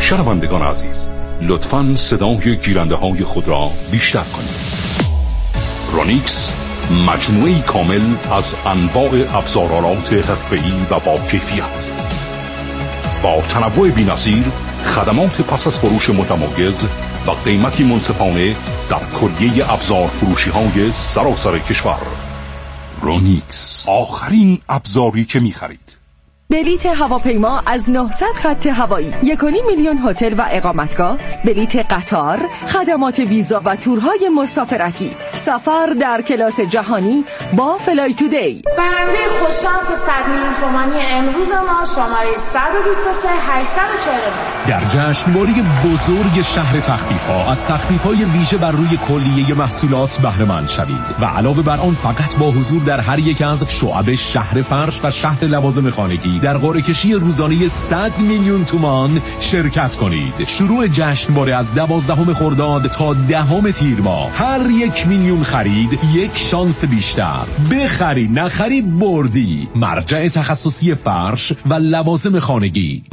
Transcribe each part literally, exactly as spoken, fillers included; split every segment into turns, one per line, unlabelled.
شنوندگان عزیز، لطفاً صدای گیرنده های خود را بیشتر کنید. رونیکس مجموعه‌ای کامل از انواع ابزارالات حرفه‌ای و با کیفیت، با تنوع بی‌نظیر، خدمات پس از فروش متمایز و قیمتی منصفانه در کلیه ابزار فروشی های سراسر کشور. رونیکس، آخرین ابزاری که می‌خرید.
بلیت هواپیما از نهصد خط هوایی، یک و نیم میلیون هتل و اقامتگاه، بلیت قطار، خدمات ویزا و تورهای مسافرتی، سفر در کلاس جهانی با فلای تودی.
برنده خوششانس صد میلیون تومانی امروز ما شماره صد و بیست و سه هشتصد و چهل و نه.
در جشنواره بزرگ شهر تخفیف‌ها از تخفیف‌های ویژه بر روی کلیه محصولات بهره مند شوید و علاوه بر آن فقط با حضور در هر یک از شعب شهر فرش و شهر لوازم خانگی در قرعه کشی روزانه صد میلیون تومان شرکت کنید. شروع جشنواره از دوازدهم خرداد تا دهم تیر ماه. هر یک میلیون خرید یک شانس بیشتر. بخری نخری بردی. مرجع تخصصی فرش و لوازم خانگی.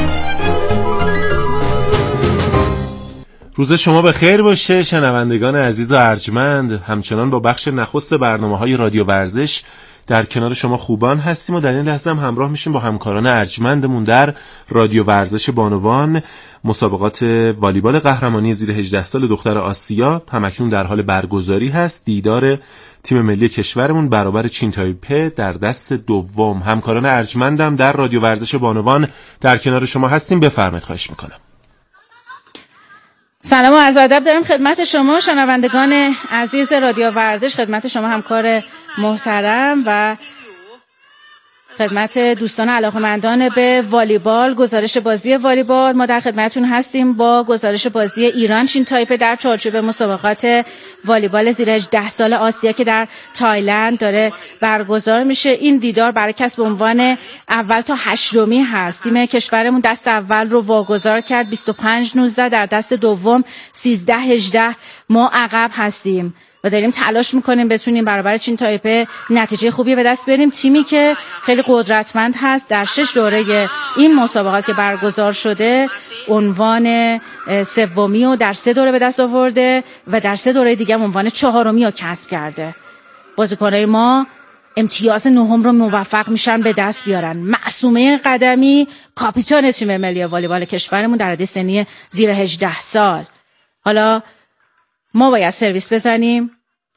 روز شما به خیر باشه شنوندگان عزیز و ارجمند. همچنان با بخش نخست برنامه‌های رادیو ورزش در کنار شما خوبان هستیم و در این لحظه هم همراه میشیم با همکاران ارجمندمون در رادیو ورزش بانوان. مسابقات والیبال قهرمانی زیر هجده سال دختر آسیا همکنون در حال برگزاری هست. دیدار تیم ملی کشورمون برابر چین تایپه در دست دوم. همکاران ارجمندم در رادیو ورزش بانوان در کنار شما هستیم. بفرمایید، خواهش میکنم.
سلام و عرض ادب دارم خدمت شما شنوندگان عزیز رادیو ورزش، خدمت شما همکار محترم و خدمت دوستان علاقه‌مندان به والیبال. گزارش بازی والیبال ما در خدمتتون هستیم با گزارش بازی ایران چین تایپه در چارچوب مسابقات والیبال زیر هجده سال آسیا که در تایلند داره برگزار میشه. این دیدار برای کسب عنوان اول تا هشتمی هست. تیم کشورمون دست اول رو واگذار کرد بیست و پنج نوزده، در دست دوم سیزده هجده. ما عقب هستیم و داریم تلاش میکنیم بتونیم برابر چین تایپه نتیجه خوبی به دست بیاریم. تیمی که خیلی قدرتمند هست، در شش دوره این مسابقات که برگزار شده عنوان سومی رو در سه دوره به دست آورده و در سه دوره دیگه عنوان چهارمی رو کسب کرده. بازیکنای ما امتیاز نهم رو موفق میشن به دست بیارن. معصومه قدمی کاپیتان تیم ملی والیبال کشورمون در حد سنی زیر هجده سال. حالا ما باید سرویس بزنیم.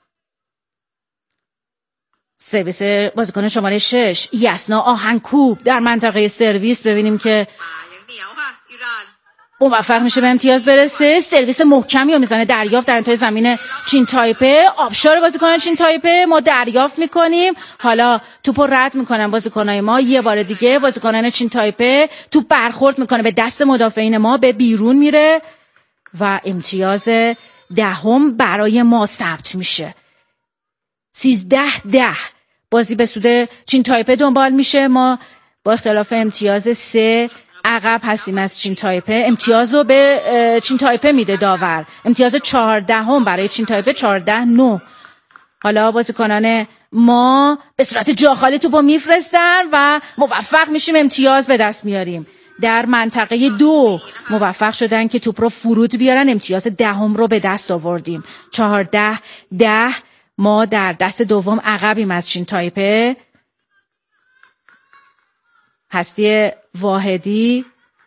سرویس بازیکن شماره شش یسنا آهنگکوب در منطقه سرویس، ببینیم که موفق میشه به امتیاز برسه. سرویس محکمی رو میزنه، دریافت در انتهای زمین چین تایپه. آبشار بازیکنان چین تایپه ما دریافت میکنیم. حالا توپو رد میکنن بازیکنای ما. یه بار دیگه بازیکنان چین تایپه توپ برخورد میکنه به دست مدافعین ما، به بیرون میره و امتیاز دهم برای ما ثبت میشه. سیزده ده بازی به سود چین تایپه دنبال میشه. ما با اختلاف امتیاز سه عقب هستیم از چین تایپه. امتیاز رو به چین تایپه میده داور. امتیاز چهاردهم برای چین تایپه، چهارده نه. حالا بازیکنان ما به صورت جاخالی توپو میفرستن و موفق میشیم امتیاز به دست میاریم. در منطقه دو موفق شدن که توپ رو فرود بیارن. امتیاز دهم رو به دست آوردیم. چهارده ده. ما در دست دوم عقبیم از چین تایپه. هستی واحدی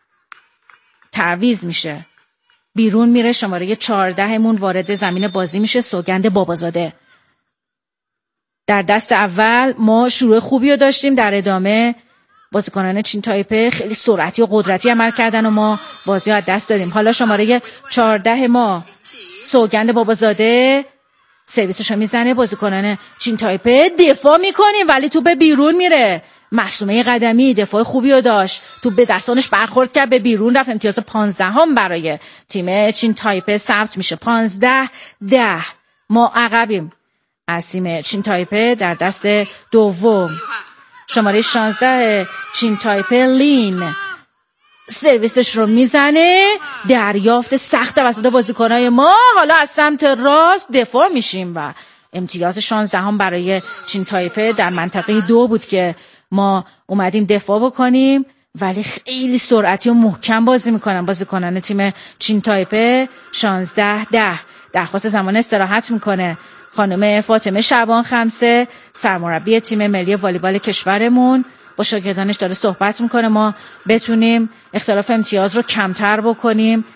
تعویض میشه، بیرون میره. شماره چهاردهمون وارد زمین بازی میشه، سوگند بابازاده. در دست اول ما شروع خوبی رو داشتیم، در ادامه بازیکنان چین تایپه خیلی سرعتی و قدرتی عمل کردن و ما بازی رو از دست دادیم. حالا شماره چهارده ما سوگند بابازاده سرویسش رو میزنه. بازیکنان چین تایپه دفاع میکنیم ولی توپ بیرون میره. معصومه قدمی دفاع خوبی رو داشت، توپ به دستانش برخورد کرد، به بیرون رفت. امتیاز پانزدهم برای تیم چین تایپه ثبت میشه. پانزده ده. ما عقبیم از تیم چین تایپه در دست دوم. شماره شانزده چین تایپه لین سرویسش رو میزنه، دریافت سخت توسط بازیکنای ما. حالا از سمت راست دفاع میشیم و امتیاز شانزدهم برای چین تایپه در منطقه دو بود که ما اومدیم دفاع بکنیم ولی خیلی سرعتی و محکم بازی میکنن بازیکنان تیم چین تایپه. شانزده ده درخواست زمان استراحت میکنه خانم فاطمه شعبان خمسه، سرمربی تیم ملی والیبال کشورمون، با شاگردانش داره صحبت میکنه ما بتونیم اختلاف امتیاز رو کمتر بکنیم.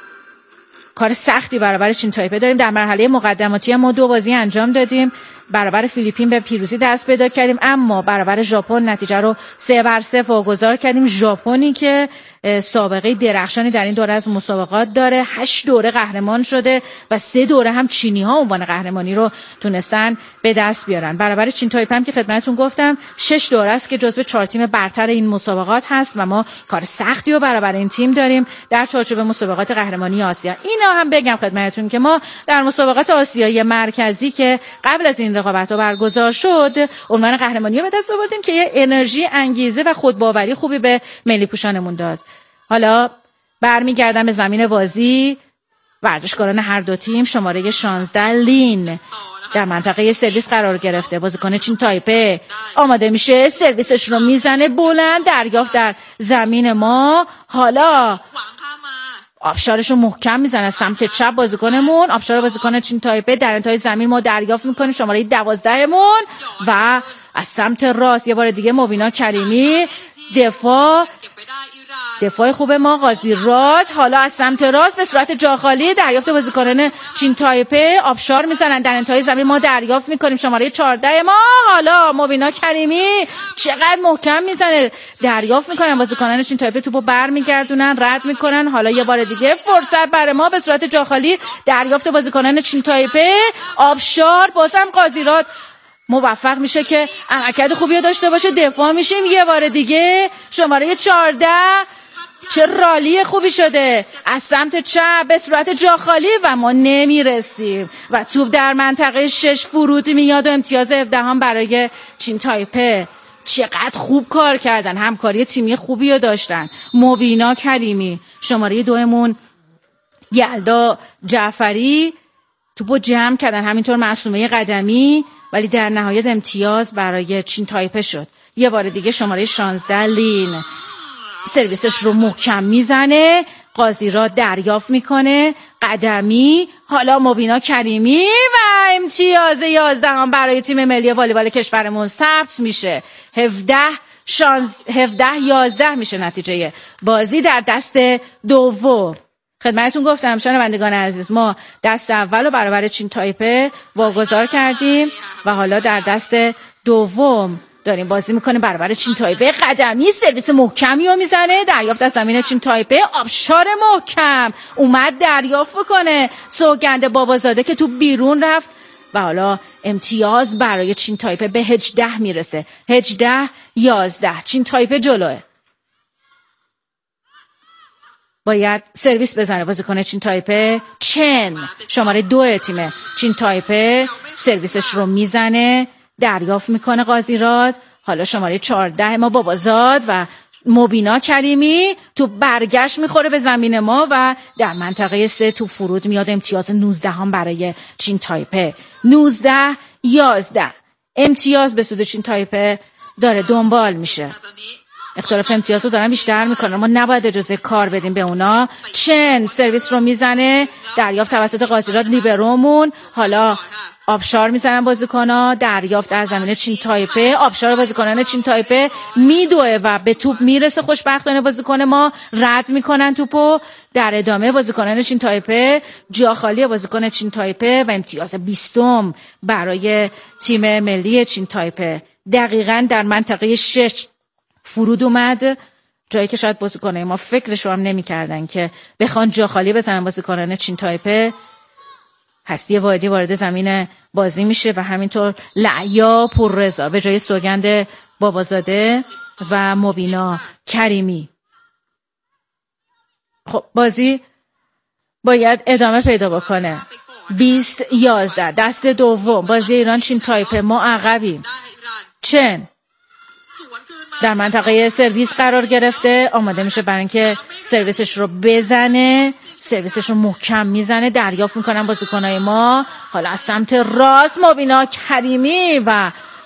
کار سختی برابر چین تایپه داریم. در مرحله مقدماتی ما دو بازی انجام دادیم، برابر فیلیپین به پیروزی دست پیدا کردیم، اما برابر ژاپن نتیجه رو سه بر سه واگذار کردیم. ژاپنی که سابقه درخشانی در این دوره از مسابقات داره، هشت دوره قهرمان شده و سه دوره هم چینی ها عنوان قهرمانی رو تونستن به دست بیارن. برابر چین تایپه هم که خدمتتون گفتم شش دوره است که جزو چهار تیم برتر این مسابقات هست و ما کار سختی رو برابر این تیم داریم در چارچوب مسابقات قهرمانی آسیا. اینا هم بگم خدمتتون که ما در مسابقات آسیایی مرکزی که قبل از این رقابت‌ها برگزار شد عنوان قهرمانی رو به دست آوردیم که یه انرژی، انگیزه و خودباوری خوبی به ملی پوشانمون داد. حالا برمیگردم به زمین بازی. ورزشکاران هر دو تیم شماره شانزده لین در منطقه سرویس قرار گرفته. بازیکن چین تایپه آماده میشه، سرویسش رو میزنه بلند، دریافت در زمین ما. حالا آبشارش رو محکم میزنه سمت چپ بازیکنمون. آبشار بازیکن چین تایپه در انتهای زمین ما دریافت میکنیم شماره دوازدهمون و از سمت راست یه بار دیگه مبینا کریمی دفاع دفاع خوب ما قاضی راد. حالا از سمت راست به صورت جاخالی دریافت بازیکنان چین تایپه، آبشار میزنن در انتهای زمین ما دریافت میکنیم شماره چهارده ما. حالا مبینا کریمی چقدر محکم میزنه، دریافت میکنن بازیکنان چین تایپه، توپو برمیگردونن رد میکنن. حالا یه بار دیگه فرصت برای ما به صورت جاخالی دریافت بازیکنان چین تایپه، آبشار بازم قاضی راد موفق میشه که حرکت خوبی داشته باشه، دفاع میشیم. یه بار دیگه شماره چهارده چه رالی خوبی شده از سمت چپ به صورت جا خالی و ما نمیرسیم و توپ در منطقه شش فرود میاد و امتیاز هفدهم برای چین تایپه. چقدر خوب کار کردن، همکاری تیمی خوبی رو داشتن. مبینا کریمی شماره دومون، یلدا جعفری توپو جمع کردن، همینطور معصومه قدمی، ولی در نهایت امتیاز برای چین تایپه شد. یه بار دیگه شماره شانزده لین سرویسش رو محکم میزنه، قاضی را دریافت میکنه، قدمی. حالا مبینا کریمی و امتیاز یازدهم برای تیم ملی والیبال کشورمون ثبت میشه. هفده هفده یازده میشه نتیجه بازی در دست دوم. خدمتتون گفتم شنوندگان عزیز ما دست اول رو برابر چین تایپه واگذار کردیم و حالا در دست دوم داریم بازی میکنیم برابر چین تایپه. قدمی سرویس محکمی رو میزنه، دریافت از زمین چین تایپه، آبشار محکم اومد دریافت بکنه سوگند بابازاده که تو بیرون رفت و حالا امتیاز برای چین تایپه به هجده میرسه. هجده یازده چین تایپه جلوه. باید سرویس بزنه بازیکن چین تایپه. چن شماره دو تیم چین تایپه سرویسش رو میزنه، دریافت میکنه قاضی راد. حالا شماره چهارده ما بابازاد و مبینا کریمی تو برگشت میخوره به زمین ما و در منطقه سه تو فرود میاد. امتیاز نوزده هم برای چین تایپه. نوزده یازده امتیاز به سود چین تایپه داره دنبال میشه. اختلاف امتیاز رو دارن بیشتر میکنن، ما نباید اجازه کار بدیم به اونا. چن سرویس رو میزنه، دریافت توسط قاضیرات لیبرومون. حالا آبشار میزنن بازیکن‌ها، دریافت از زمین چین تایپه. آبشار بازیکنان چین تایپه میدوه و به توپ میرسه. خوشبختانه بازیکن ما رد میکنن توپو. در ادامه بازیکنان چین تایپه جا خالی بازیکن چین تایپه و امتیاز بیستم برای تیم ملی چین تایپه. دقیقاً در منطقه شش فرود اومد، جایی که شاید بازیکنان ما فکرش رو هم نمی‌کردن که بخوان جا خالی بزنن بازیکنان چین تایپه. هستی واحدی وارد زمین بازی میشه و همینطور لعیا پررضا به جای سوگند بابازاده و مبینا کریمی. خب بازی باید ادامه پیدا بکنه. بیست یازده دست دوم بازی ایران چین تایپه. ما عقبیم. چن در منطقه سرویس قرار گرفته، آماده میشه برای اینکه سرویسش رو بزنه. سرویسش رو محکم میزنه، دریافت میکنن بازیکنای ما. حالا از سمت راست مبینا کریمی و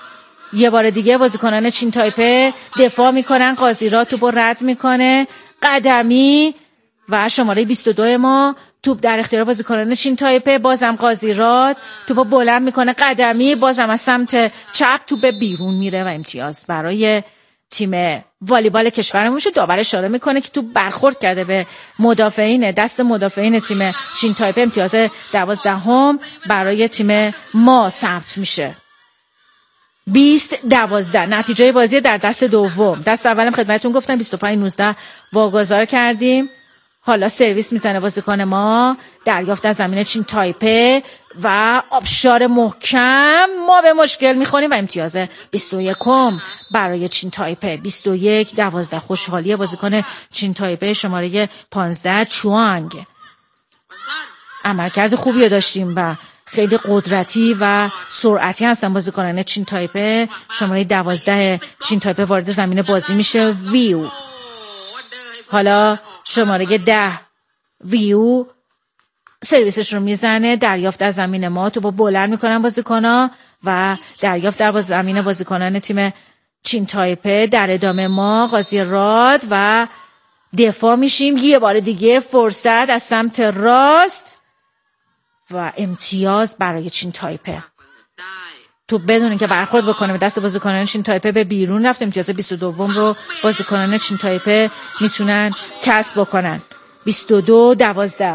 یه بار دیگه بازیکنان چین تایپه دفاع میکنن، قاضیراد توپو رد میکنه، قدمی و شماره بیست و دو ما توپ در اختیار بازیکنان چین تایپه، بازم قاضیراد توپو بلند میکنه، قدمی بازم از سمت چپ توپ بیرون میره و امتیاز برای تیم والیبال کشورمون میشه. داور اشاره میکنه که توپ برخورد کرده به مدافعین دست مدافعین تیم چین تایپه. امتیاز دوازدهم برای تیم ما ثبت میشه. بیست دوازده نتیجه بازی در دست دوم. دست اولم خدمتتون گفتم بیست و پنج نوزده واگذار کردیم. حالا سرویس میزنه بازیکن ما، دریافت از زمین چین تایپه و آبشار محکم. ما به مشکل میخوریم و امتیاز بیست و یک برای چین تایپه. بیست و یک دوازده خوشحالی بازیکن چین تایپه شماره پانزده چوانگ. عملکرد خوبی داشتیم و خیلی قدرتی و سرعتی هستن بازیکنان چین تایپه. شماره دوازده چین تایپه وارد زمین بازی میشه، ویو. حالا شماره ده ویو سرویسش رو میزنه، دریافت از زمین ما توپو بلند میکنن بازیکن‌ها و دریافت در زمین بازیکنان تیم چین تایپه. در ادامه ما قاضیراد و دفاع میشیم. یه بار دیگه فرصت از سمت راست و امتیاز برای چین تایپه. توپ بدون اینکه برخورد بکنه به دست بازیکنان چین تایپه به بیرون رفت. امتیاز بیست و دو رو بازیکنان چین تایپه میتونن کسب بکنن. بیست و دو دوازده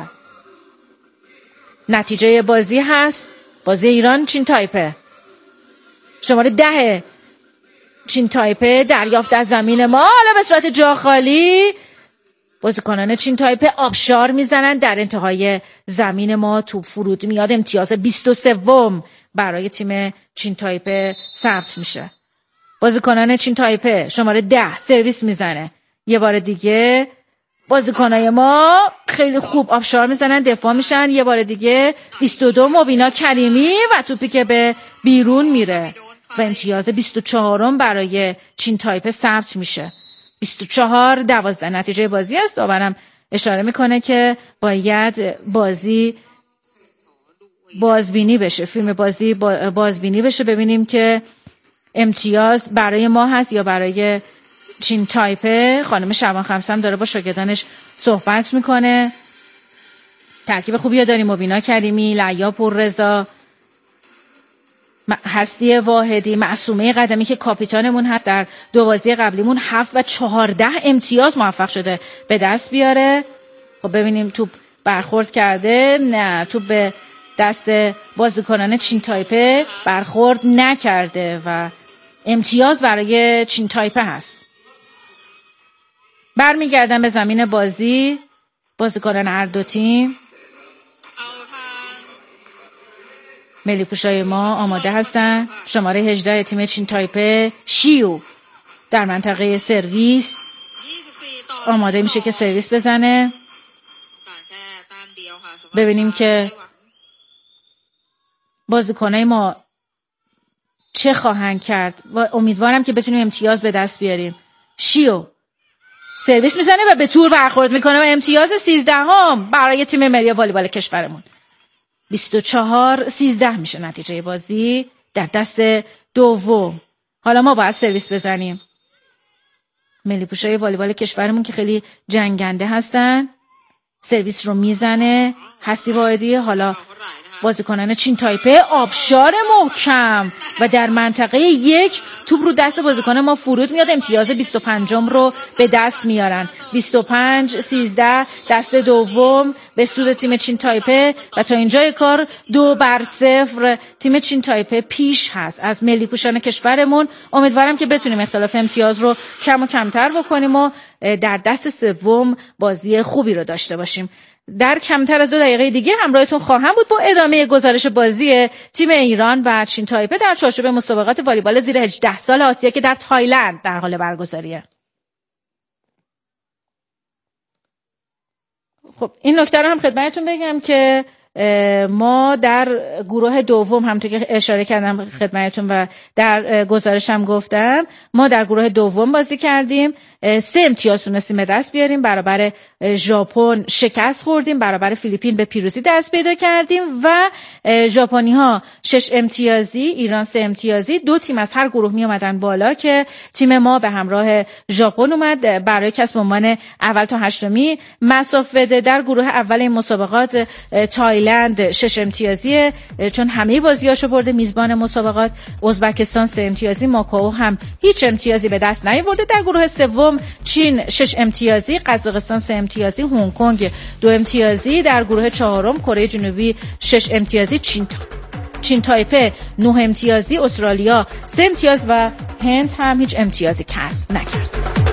نتیجه بازی هست. بازی ایران چین تایپه. شماره ده چین تایپه دریافت از زمین ما، حالا به صورت جا خالی بازیکنان چین تایپه آبشار میزنن. در انتهای زمین ما توپ فرود میاد. امتیاز بیست و سه برای تیم چین تایپه ثبت میشه. بازیکنان چین تایپه شماره ده سرویس میزنه. یه بار دیگه بازیکنای ما خیلی خوب آبشار میزنن، دفاع میشن. یه بار دیگه بیست و دو مبینا کریمی و توپی که به بیرون میره و امتیاز بیست و چهار برای چین تایپه ثبت میشه. بیست و چهار دوازده نتیجه بازی است. داورم اشاره میکنه که باید بازی بازبینی بشه، فیلم بازی بازبینی بشه، ببینیم که امتیاز برای ما هست یا برای چین تایپه. خانم شعبان خمسم داره با شاگردانش صحبت میکنه. ترکیب خوبی داریم. مبینا کریمی، لعیا پوررضا، هستی واحدی، معصومه قدمی که کاپیتانمون هست در دو بازی قبلیمون هفت و چهارده امتیاز موفق شده به دست بیاره. خب ببینیم توپ برخورد کرده، نه توپ به دست بازیکنان چین تایپه برخورد نکرده و امتیاز برای چین تایپه هست. برمیگردن به زمین بازی بازیکنان هر دو تیم. ملی پوشای ما آماده هستن. شماره هجده تیم چین تایپه شیو در منطقه سرویس آماده میشه که سرویس بزنه. ببینیم که بازیکنای ما چه خواهند کرد. امیدوارم که بتونیم امتیاز به دست بیاریم. شیو سرویس میزنه و به تور برخورد میکنه و امتیاز سیزده هم برای تیم ملی والیبال کشورمون. بیست و چهار سیزده میشه نتیجه بازی در دست دوم. حالا ما باید سرویس بزنیم. ملی پوشای والیبال کشورمون که خیلی جنگنده هستن سرویس رو میزنه. هستی واحدی. حالا بازیکنان چین تایپه آبشار محکم و در منطقه یک توپ رو دست بازیکن ما فرود میاد. امتیاز بیست و پنج رو به دست میارن. بیست و پنج سیزده دست دوم به سود تیم چین تایپه و تا اینجای کار دو بر صفر تیم چین تایپه پیش هست از ملی پوشان کشورمون. امیدوارم که بتونیم اختلاف امتیاز رو کم و کمتر بکنیم و در دست سوم بازی خوبی رو داشته باشیم. در کمتر از دو دقیقه دیگه همراهتون خواهم بود با ادامه گزارش بازی تیم ایران و چین تایپه در چارچوب مسابقات والیبال زیر هجده سال آسیا که در تایلند در حال برگزاریه. خب این نکته رو هم خدمتتون بگم که ما در گروه دوم همونطور که اشاره کردم خدمتتون و در گزارشم گفتم ما در گروه دوم بازی کردیم، سه امتیاز تونستیم به دست بیاریم، برابر ژاپن شکست خوردیم، برابر فیلیپین به پیروزی دست پیدا کردیم و ژاپنی ها شش امتیازی، ایران سه امتیازی. دو تیم از هر گروه می اومدن بالا که تیم ما به همراه ژاپن اومد برای کسب عنوان اول تا هشتمی مسافت بده. در گروه اول این مسابقات تایلند شش امتیازیه چون همه بازیاشو برده، میزبان مسابقات. ازبکستان سه امتیازی، ماکائو هم هیچ امتیازی به دست نیاورده. در گروه سوم چین شش امتیازی، قزاقستان سه امتیازی، هنگ کنگ دو امتیازی. در گروه چهارم کره جنوبی شش امتیازی، چین چین تایپه نه امتیازی، استرالیا سه امتیاز و هند هم هیچ امتیازی کسب نکرد.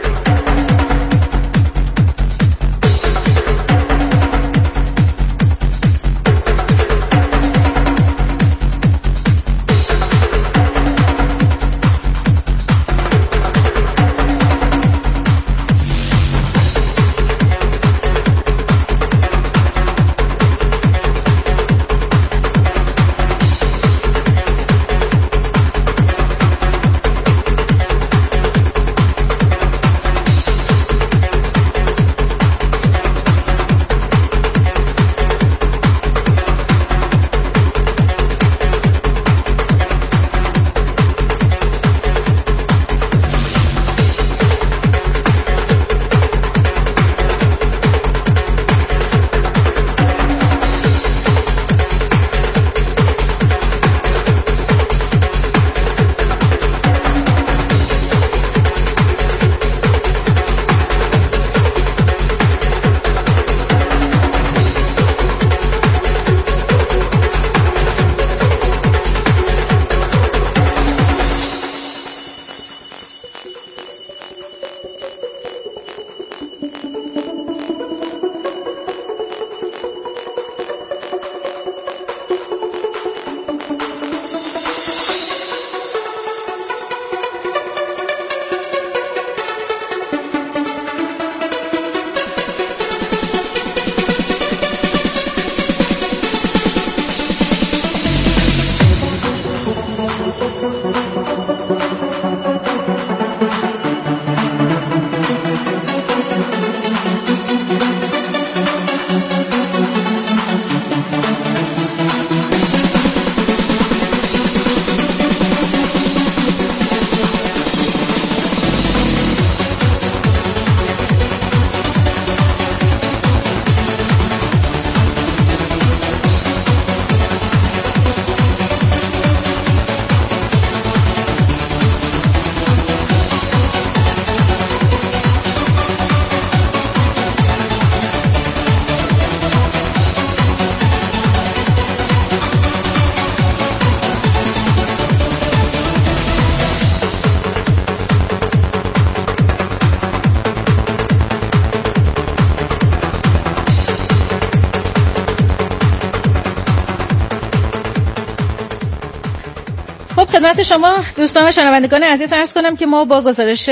خدمت شما دوستان و شنوندگان عزیز عرض کنم که ما با گزارش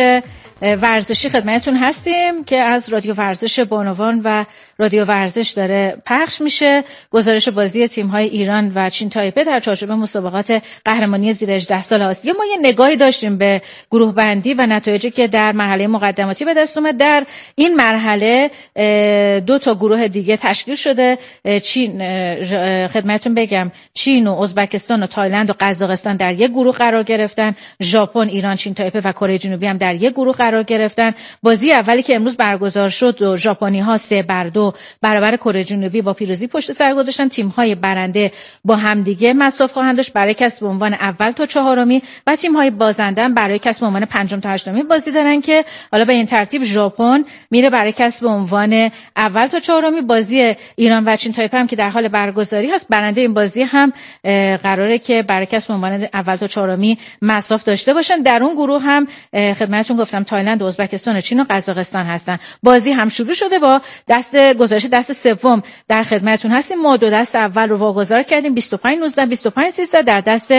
ورزشی خدمتتون هستیم که از رادیو ورزش بانوان و رادیو ورزش داره پخش میشه. گزارش بازی تیم‌های ایران و چین تایپه در چارچوب مسابقات قهرمانی زیر هجده سال آسیا. ما یه نگاهی داشتیم به گروه بندی و نتایجی که در مرحله مقدماتی به دست اومد. در این مرحله دو تا گروه دیگه تشکیل شده. چین خدمتتون بگم چین و ازبکستان و تایلند و قزاقستان در یک گروه قرار گرفتن. ژاپن، ایران، چین تایپه و کره جنوبی هم در یک گروه قرار گرفتن. بازی اولی که امروز برگزار شد و ژاپنی‌ها سه بر دو برابر کره جنوبی با پیروزی پشت سر گذاشتن. تیم‌های برنده با همدیگه مصاف خواهند داشت برای کسب عنوان اول تا چهارمی و تیم‌های بازنده برای کسب عنوان پنجم تا هشتمی بازی دارن که حالا به این ترتیب ژاپن میره برای کسب عنوان اول تا چهارمی. بازی ایران و چین تایپه هم که در حال برگزاری هست، برنده این بازی هم قراره که برای کسب عنوان اول تا چهارمی مصاف داشته باشن. در اون گروه هم خدمتتون گفتم تایلند، ازبکستان و چین و قزاقستان هستن. بازی هم شروع شده. با دست گزارش دست سوم در خدمتتون هستیم. ما دو دست اول رو واگذار کردیم بیست و پنج نوزده بیست و پنج سیزده. در دست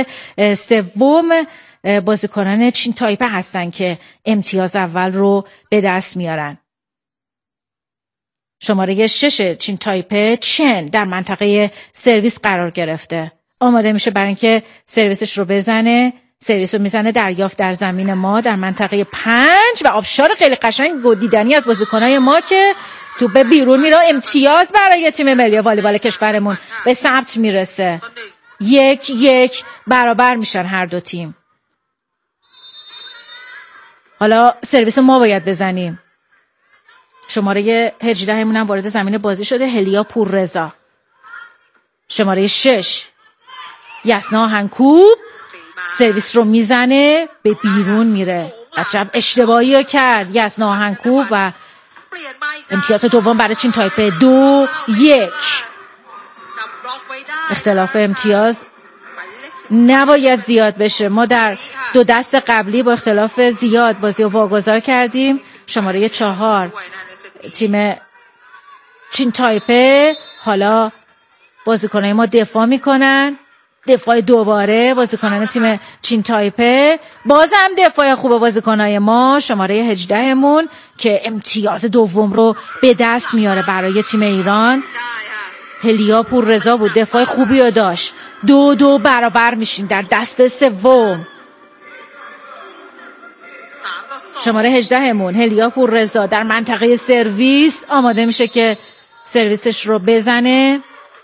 سوم بازیکنان چین تایپه هستن که امتیاز اول رو به دست میارن. شماره شش چین تایپه چن در منطقه سرویس قرار گرفته. آماده میشه برای اینکه سرویسش رو بزنه. سرویس رو میزنه دریافت در زمین ما در منطقه پنج و آبشار خیلی قشنگ و دیدنی از بازیکنای ما که تو به بیرون میره. امتیاز برای تیم ملی والیبال کشورمون به ثبت میرسه. یک یک برابر میشن هر دو تیم. حالا سرویس ما باید بزنیم. شماره هجده همون هم وارد زمین بازی شده، هلیا پوررضا. شماره شش یسنا هنکوب سرویس رو میزنه به بیرون میره. عجب اشتباهی رو کرد یسنا هنکوب و امتیاز دوم برای چین تایپه. دو یک. اختلاف امتیاز نباید زیاد بشه. ما در دو دست قبلی با اختلاف زیاد بازی رو واگذار کردیم. شماره چهار تیم چین تایپه. حالا بازیکنای ما دفاع میکنن. دفاع دوباره بازیکنان تیم چین تایپه. بازم دفاع خوب بازیکنای ما. شماره هجده مون که امتیاز دوم رو به دست میاره برای تیم ایران. هلیا پوررضا بود، دفاع خوبی رو داشت. دو دو برابر میشین در دست سوم. شماره هجده مون هلیا پوررضا در منطقه سرویس آماده میشه که سرویسش رو بزنه.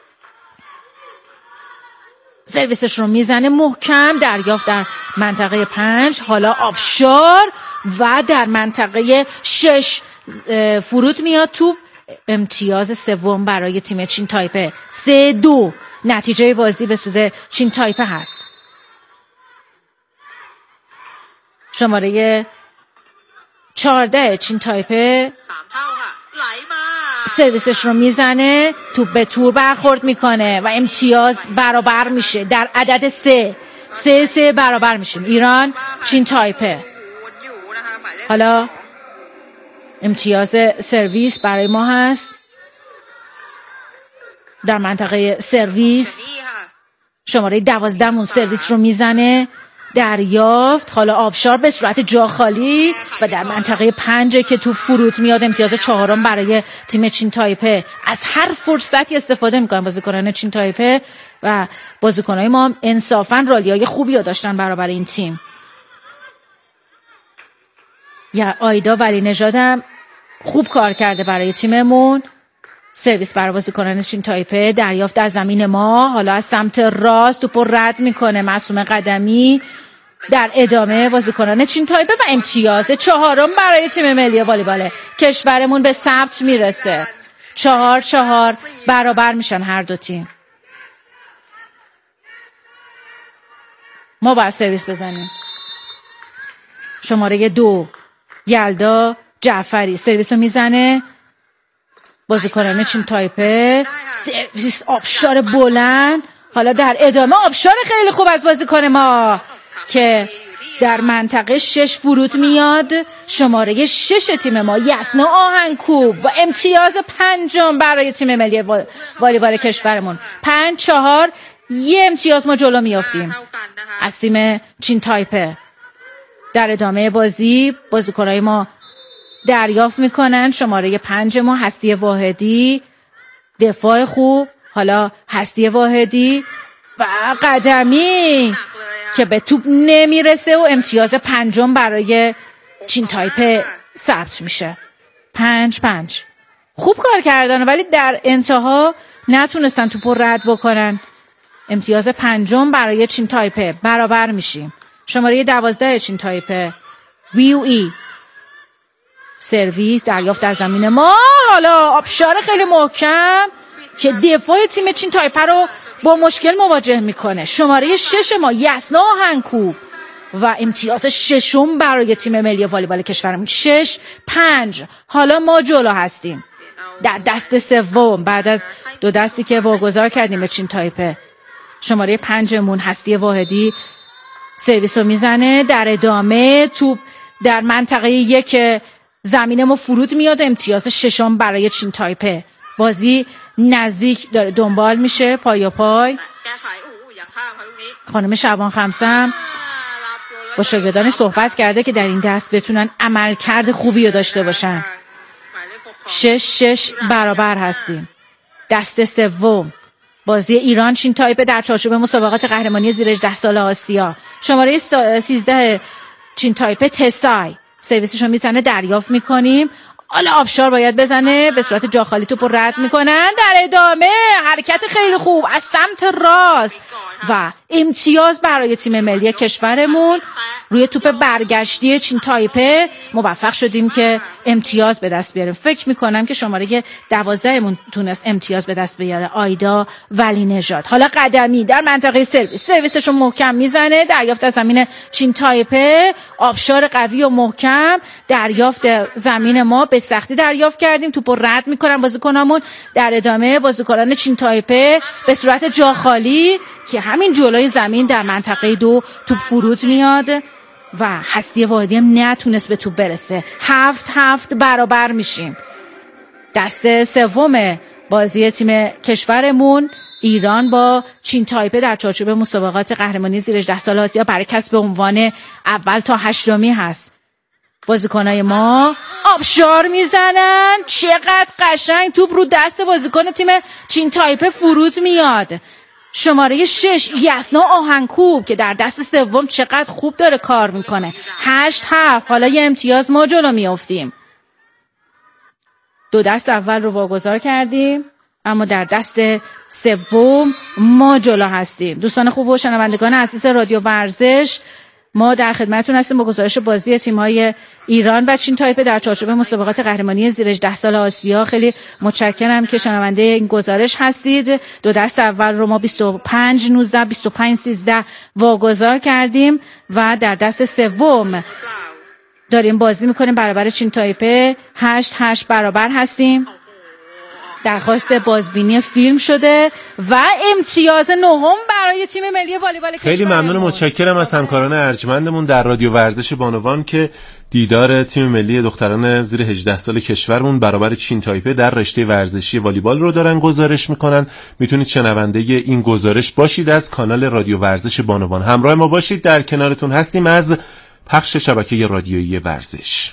سرویسش رو میزنه محکم. دریافت در منطقه پنج. حالا آبشار و در منطقه شش فرود میاد توپ. امتیاز سوم برای تیم چین تایپه. سه دو نتیجه بازی به سود چین تایپه هست. شماره چهارده چین تایپه سرویسش رو میزنه، توپ به تور برخورد میکنه و امتیاز برابر میشه در عدد سه. سه سه برابر میشیم. ایران چین تایپه. حالا امتیاز سرویس برای ما هست در منطقه سرویس. شماره دوازدهمون سرویس رو میزنه، دریافت. حالا آبشار به صورت جا خالی و در منطقه پنج که توپ فرود میاد. امتیاز چهارم برای تیم چین تایپه. از هر فرصتی استفاده میکنن بازیکنان چین تایپه و بازیکنای ما انصافا رالیای خوبی رو داشتن برابر این تیم. یا آیدا ولی نژادم خوب کار کرده برای تیممون. سرویس برای بازیکنان چین تایپه. دریافت در زمین ما. حالا از سمت راست توپو رد میکنه معصومه قدمی. در ادامه بازیکنان چین تایپه و امتیاز چهارم برای تیم ملی والیبال کشورمون به ثبت میرسه. چهار چهار برابر میشن هر دو تیم. ما باید سرویس بزنیم. شماره دو یلدا جعفری سرویس رو میزنه. بازیکنان چین تایپه سرویس آبشار بلند. حالا در ادامه آبشار خیلی خوب از بازیکن ما که در منطقه شش فرود میاد. شماره شش تیم ما یسنا آهنگکوب با امتیاز پنجم برای تیم ملی والیبال کشورمون. پنج چهار یه امتیاز ما جلو میافتیم از تیم چین تایپه. در ادامه بازی بازیکنای ما دریافت میکنن. شماره پنج ما هستی واحدی، دفاع خوب. حالا هستی واحدی و قدمی که به توپ نمیرسه و امتیاز پنجم برای چین تایپه ثبت میشه. پنج پنج خوب کار کردن ولی در انتها نتونستن توپو رد بکنن. امتیاز پنجم برای چین تایپه. برابر میشیم. شماره دوازده چین تایپه ویو ای سرویس دریافت در زمین ما. حالا آبشار خیلی محکم که دفاع تیم چین تایپه رو با مشکل مواجه میکنه. شماره شش ما یسنا آهنگکوب و امتیاز ششم برای تیم ملی والیبال کشورمون. شش پنج. حالا ما جلو هستیم در دست سوم بعد از دو دستی که واگذار کردیم به چین تایپه. شماره پنجمون هستی واحدی سرویس رو میزنه. در ادامه توپ در منطقه یک زمین ما فرود میاد. امتیاز ششم برای چین تایپه. بازی نزدیک داره دنبال میشه پایا پای. خانم شعبان خمسم با شاگردان صحبت کرده که در این دست بتونن عملکرد خوبی رو داشته باشن. شش شش برابر هستیم. دسته سوم بازی ایران چین تایپه در چارچوب مسابقات قهرمانی زیر هجده سال آسیا. شماره سیزده چین تایپه تسای سرویسش رو میزنه، دریافت میکنیم. حالا آبشار باید بزنه، به صورت جا خالی توپ رو رد میکنن. در ادامه حرکت خیلی خوب از سمت راست و امتیاز برای تیم ملی کشورمون. روی توپ برگشتی چین تایپه موفق شدیم که امتیاز به دست بیاریم. فکر میکنم که شماره دوازدهمون تونست امتیاز به دست بیاره، آیدا ولی نژاد. حالا قدمی در منطقه سرویس، سرویسش رو محکم میزنه، دریافت از زمین چین تایپه. آبشار قوی و محکم، دریافت زمین ما به سختی دریافت کردیم. توپو رد میکنن بازیکنامون. در ادامه بازیکنان چین تایپه به صورت جا خالی که همین جلوی زمین در منطقه دو توپ فرود میاد و هستی واحدی هم نتونست به توپ برسه. هفت هفت برابر میشیم. دسته سوم بازی تیم کشورمون ایران با چین تایپه در چارچوب مسابقات قهرمانی زیر هجده سال آسیا برای کسب عنوان اول تا هشتمی هست. بازیکنای ما آبشار میزنن، چقدر قشنگ توپ رو دست بازیکن تیم چین تایپه فرود میاد. شماره شش یسنا آهنگکوب که در دست سوم چقدر خوب داره کار میکنه. هشت هفت. حالا یه امتیاز ما جلو میافتیم. دو دست اول رو واگذار کردیم اما در دست سوم ما جلو هستیم. دوستان خوب و شنوندگان عزیز رادیو ورزش، ما در خدمتتون هستیم با گزارش بازی تیم‌های ایران و چین تایپه در چارچوب مسابقات قهرمانی زیر هجده سال آسیا. خیلی متشکرم که شنونده این گزارش هستید. دو دست اول رو ما بیست و پنج نوزده بیست و پنج سیزده واگذار کردیم و در دست سوم داریم بازی میکنیم برابر چین تایپه. هشت هشت برابر هستیم. درخواست بازبینی فیلم شده و امتیاز نهم برای تیم ملی والیبال کشور.
خیلی ممنون و متشکرم از همکاران ارجمندمون در رادیو ورزش بانوان که دیدار تیم ملی دختران زیر هجده سال کشورمون برابر چین تایپه در رشته ورزشی والیبال رو دارن گزارش میکنن. میتونید شنونده این گزارش باشید از کانال رادیو ورزش بانوان. همراه ما باشید، در کنارتون هستیم از پخش شبکه رادیویی ورزش.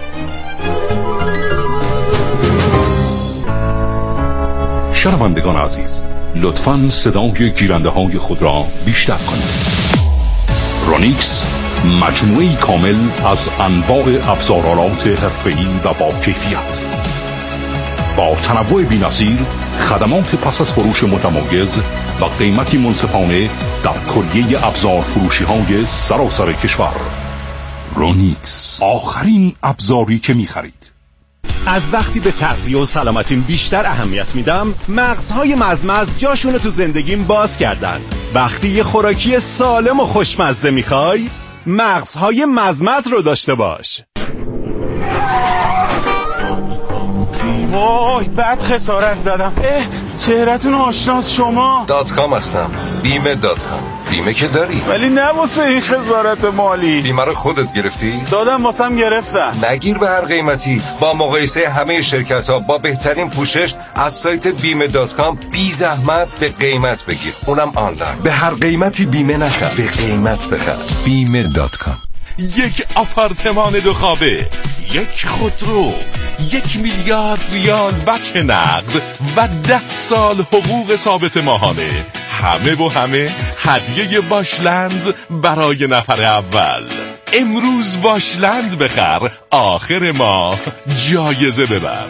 شنوندگان عزیز، لطفاً صدای گیرنده های خود را بیشتر کنید. رونیکس مجموعه‌ای کامل از انواع ابزارالات حرفه‌ای و با کیفیت، با تنوع بی‌نظیر، خدمات پس از فروش متمایز و قیمتی منصفانه در کلیه ابزار فروشی های سراسر کشور. رونیکس، آخرین ابزاری که می خرید.
از وقتی به تغذیه و سلامتیم بیشتر اهمیت میدم، مغزهای مزمز جاشونو تو زندگیم باز کردن. وقتی یه خوراکی سالم و خوشمزه میخوای، مغزهای مزمز رو داشته باش.
وای بعد خسارت زدم. اه چهرتون آشناس شما.
دات کام هستم. بیمه دات کام. بیمه که داری
ولی نه واسه این خسارت مالی.
بیمه رو خودت گرفتی؟
دادم واسم گرفتن.
نگیر به هر قیمتی. با مقایسه همه شرکت ها با بهترین پوشش از سایت بیمه دات کام بی زحمت به قیمت بگیر، اونم آنلاین. به هر قیمتی بیمه نخر، به قیمت بخر. بیمه دات کام.
یک آپارتمان دو خوابه، یک خودرو، یک میلیارد ریال بچه نقد و ده سال حقوق ثابت ماهانه. همه و همه هدیه واشلند برای نفر اول. امروز واشلند بخر، آخر ماه جایزه ببر.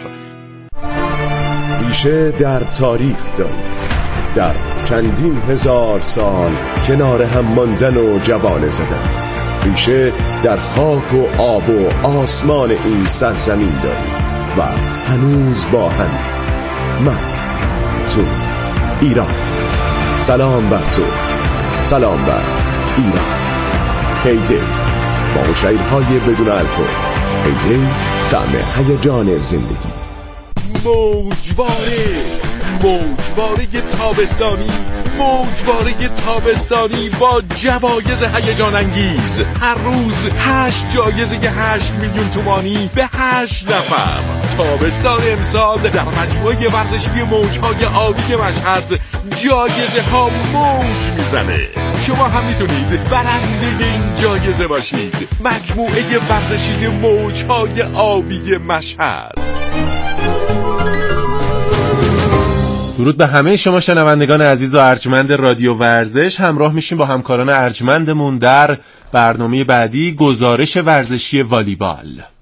ریشه در تاریخ داریم، در چندین هزار سال کنار هم ماندن و جوانه زدن. ریشه در خاک و آب و آسمان این سرزمین داریم و هنوز با همین. من، تو، ایران. سلام بر تو، سلام بر ایران. هیدی با شعرهای بدون الکل. هیدی طعم هیجان زندگی.
موجواره موجواره تابستانی، موجواره تابستانی با جوایز هیجان انگیز. هر روز هشت جایزه هشت میلیون تومانی به هشت نفر. تابستان امسال در مجموعه ورزشی موجهای آبی مشهد جایزه ها موج میزنه. شما هم میتونید برنده این جایزه باشید. مجموعه ورزشی موجهای آبی مشهد.
درود به همه شما شنوندگان عزیز و ارجمند رادیو ورزش. همراه میشیم با همکاران ارجمندمون در برنامه بعدی، گزارش ورزشی والیبال.